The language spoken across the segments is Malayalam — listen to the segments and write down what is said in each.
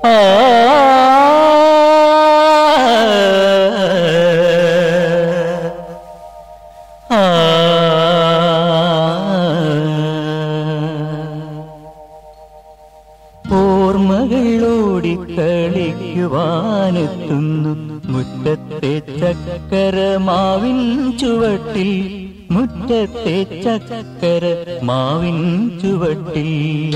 ആ ഓർമ്മകളോടിക്കളിക്കുവാനെത്തുന്നു മുറ്റത്തെ ചക്കരമാവിൻ ചുവട്ടിൽ, മുറ്റത്തെ ചക്കരമാവിൻ ചുവട്ടിൽ.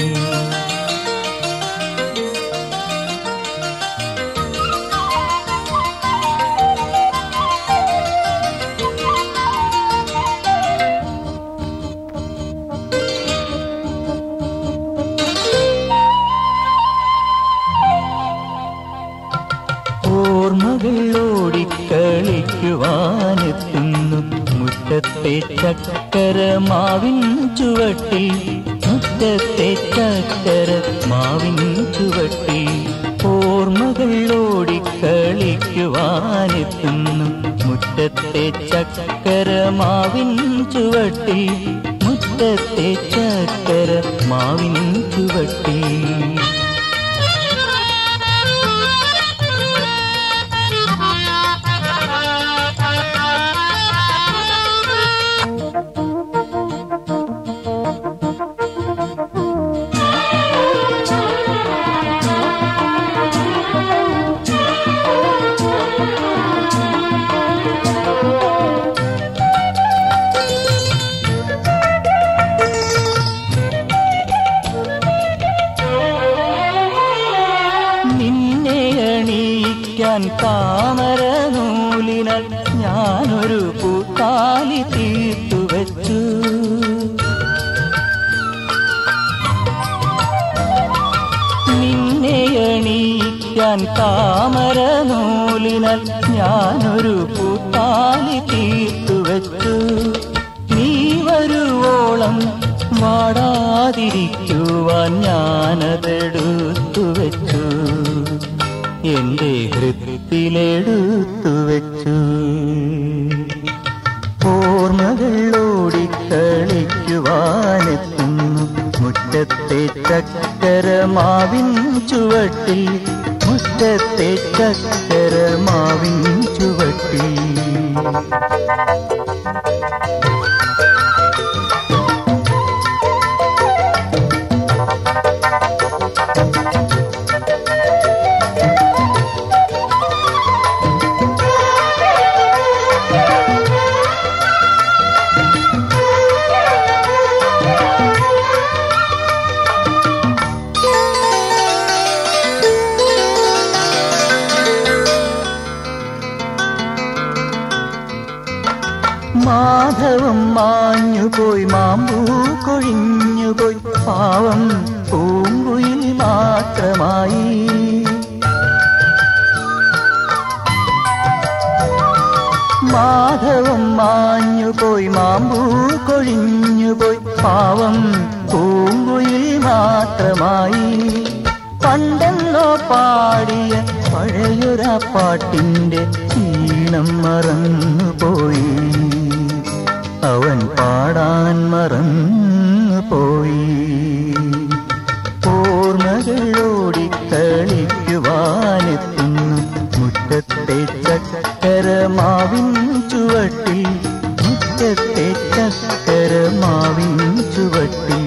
ഓർമ്മകളോടിക്കളിക്കുവാനെത്തുന്നു മുറ്റത്തെ ചക്കരമാവിൻ ചുവട്ടിൽ, മുറ്റത്തെ ചക്കരമാവിൻ ചുവട്ടിൽ. ഓർമ്മകളോടിക്കളിക്കുവാനെത്തുന്നു മുറ്റത്തെ ചക്കരമാവിൻ ചുവട്ടിൽ, മുറ്റത്തെ ചക്കരമാവിൻ ചുവട്ടിൽ. താമര നൂലിനാൽ ഞാനൊരു പൂത്താലി തീർത്തുവച്ചു. നിന്നെ അണിയിക്കാൻ താമര നൂലിനാൽ ഞാനൊരു പൂത്താലി തീർത്തുവച്ചു. നീ വരുവോളം വാടാതിരിക്കുവാൻ ഞാനതെടുത്തുവച്ചു, എന്റെ ഹൃദയത്തിലെടുത്തുവച്ചു. ഓർമ്മകളോടിക്കളിക്കുവാനെത്തുന്നു മുറ്റത്തെ ചക്കരമാവിൻ ചുവട്ടിൽ, മുറ്റത്തെ ചക്കരമാവിൻ ചുവട്ടിൽ. മാധവം മാഞ്ഞുപോയി, മാമ്പൂ കൊഴിഞ്ഞുപോയി, പാവം പൂങ്കുയിൽ മാത്രമായി. മാധവം മാഞ്ഞുപോയി, മാമ്പൂ കൊഴിഞ്ഞുപോയി, പാവം പൂങ്കുയിൽ മാത്രമായി. പണ്ടെന്നോ പാടിയ പഴയൊര പാട്ടിന്റെ ഈണം മറന്നുപോയി, അവൻ പാടാൻ മറന്നുപോയി. ഓർമ്മകളോടിക്കളിക്കുവാനെത്തുന്നു മുറ്റത്തെ ചക്കരമാവിൻ ചുവട്ടിൽ, മുറ്റത്തെ ചക്കരമാവിൻ ചുവട്ടിൽ.